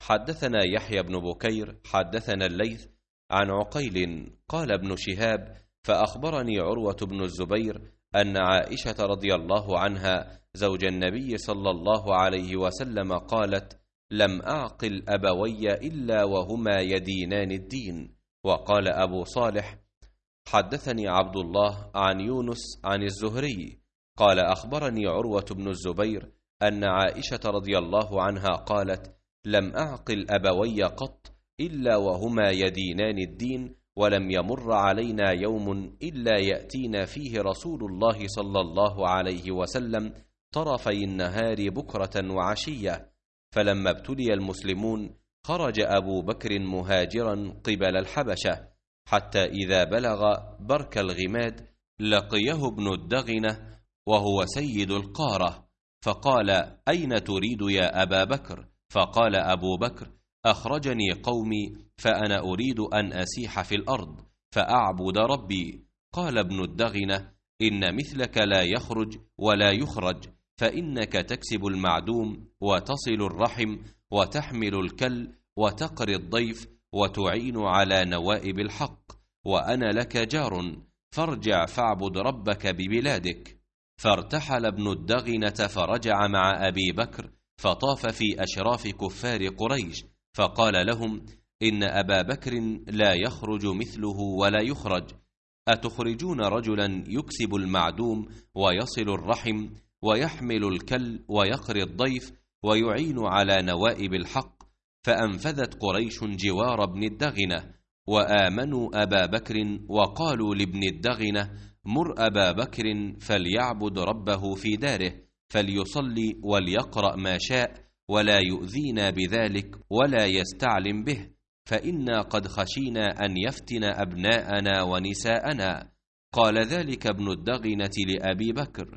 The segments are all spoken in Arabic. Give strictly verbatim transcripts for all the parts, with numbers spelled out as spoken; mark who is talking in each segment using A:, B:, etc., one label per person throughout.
A: حدثنا يحيى بن بكير حدثنا الليث عن عقيل قال ابن شهاب فأخبرني عروة بن الزبير أن عائشة رضي الله عنها زوج النبي صلى الله عليه وسلم قالت: لم أعقل أبوي إلا وهما يدينان الدين. وقال أبو صالح حدثني عبد الله عن يونس عن الزهري قال أخبرني عروة بن الزبير أن عائشة رضي الله عنها قالت: لم أعقل أبوي قط إلا وهما يدينان الدين، ولم يمر علينا يوم إلا يأتينا فيه رسول الله صلى الله عليه وسلم طرفي النهار بكرة وعشية. فلما ابتلي المسلمون خرج أبو بكر مهاجرا قبل الحبشة، حتى إذا بلغ برك الغماد لقيه ابن الدغنة وهو سيد القارة، فقال: أين تريد يا أبا بكر؟ فقال أبو بكر: أخرجني قومي فأنا أريد أن أسيح في الأرض فأعبد ربي. قال ابن الدغنة: إن مثلك لا يخرج ولا يخرج، فإنك تكسب المعدوم وتصل الرحم وتحمل الكل وتقري الضيف وتعين على نوائب الحق، وأنا لك جار، فارجع فاعبد ربك ببلادك. فارتحل ابن الدغنة فرجع مع أبي بكر فطاف في أشراف كفار قريش، فقال لهم: إن أبا بكر لا يخرج مثله ولا يخرج، أتخرجون رجلا يكسب المعدوم ويصل الرحم ويحمل الكل ويقري الضيف ويعين على نوائب الحق؟ فأنفذت قريش جوار ابن الدغنة وآمنوا أبا بكر، وقالوا لابن الدغنة: مر أبا بكر فليعبد ربه في داره، فليصلي وليقرأ ما شاء، ولا يؤذينا بذلك ولا يستعلم به، فإنا قد خشينا أن يفتن أبناءنا ونساءنا. قال ذلك ابن الدغنة لأبي بكر،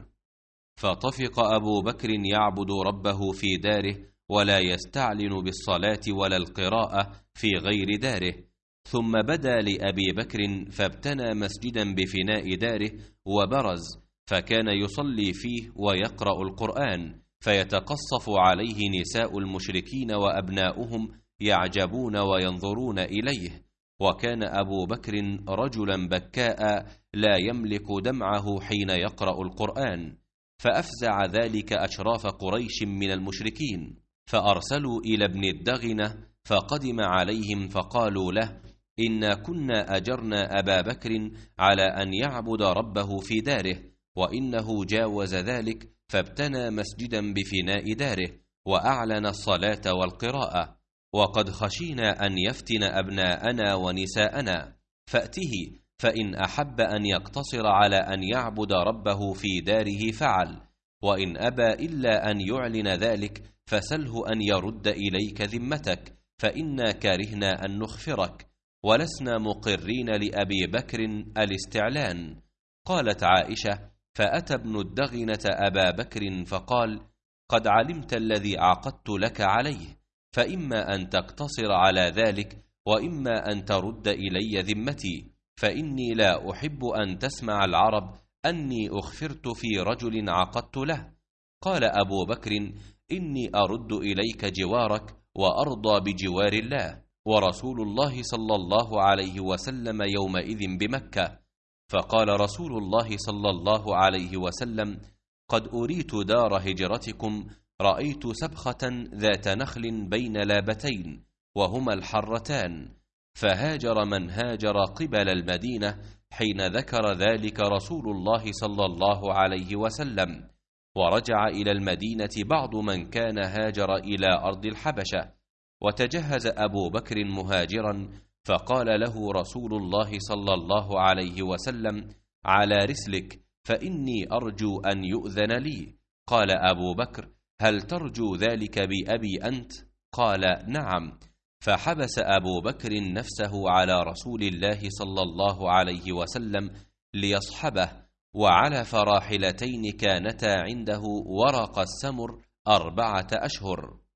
A: فطفق أبو بكر يعبد ربه في داره ولا يستعلن بالصلاة ولا القراءة في غير داره. ثم بدا لأبي بكر فابتنى مسجدا بفناء داره وبرز، فكان يصلي فيه ويقرأ القرآن، فيتقصف عليه نساء المشركين وأبناؤهم يعجبون وينظرون إليه. وكان أبو بكر رجلا بكاء لا يملك دمعه حين يقرأ القرآن، فأفزع ذلك أشراف قريش من المشركين، فأرسلوا إلى ابن الدغنة فقدم عليهم فقالوا له: إنا كنا أجرنا أبا بكر على أن يعبد ربه في داره، وإنه جاوز ذلك فابتنى مسجدا بفناء داره وأعلن الصلاة والقراءة، وقد خشينا أن يفتن أبناءنا ونساءنا، فأته، فإن أحب أن يقتصر على أن يعبد ربه في داره فعل، وإن أبى إلا أن يعلن ذلك فسله أن يرد إليك ذمتك، فإنا كرهنا أن نخفرك، ولسنا مقرين لأبي بكر الاستعلان. قالت عائشة: فأتى ابن الدغنة أبا بكر فقال: قد علمت الذي عقدت لك عليه، فإما أن تقتصر على ذلك وإما أن ترد إلي ذمتي، فإني لا أحب أن تسمع العرب أني أخفرت في رجل عقدت له. قال أبو بكر: إني أرد إليك جوارك وأرضى بجوار الله، ورسول الله صلى الله عليه وسلم يومئذ بمكة. فقال رسول الله صلى الله عليه وسلم: قد أريت دار هجرتكم، رأيت سبخة ذات نخل بين لابتين وهما الحرتان، فهاجر من هاجر قبل المدينة حين ذكر ذلك رسول الله صلى الله عليه وسلم، ورجع إلى المدينة بعض من كان هاجر إلى أرض الحبشة. وتجهز أبو بكر مهاجرا، فقال له رسول الله صلى الله عليه وسلم: على رسلك، فإني أرجو أن يؤذن لي. قال أبو بكر: هل ترجو ذلك بأبي أنت؟ قال: نعم. فحبس أبو بكر نفسه على رسول الله صلى الله عليه وسلم ليصحبه، وعلى فراحلتين كانتا عنده ورق السمر أربعة أشهر.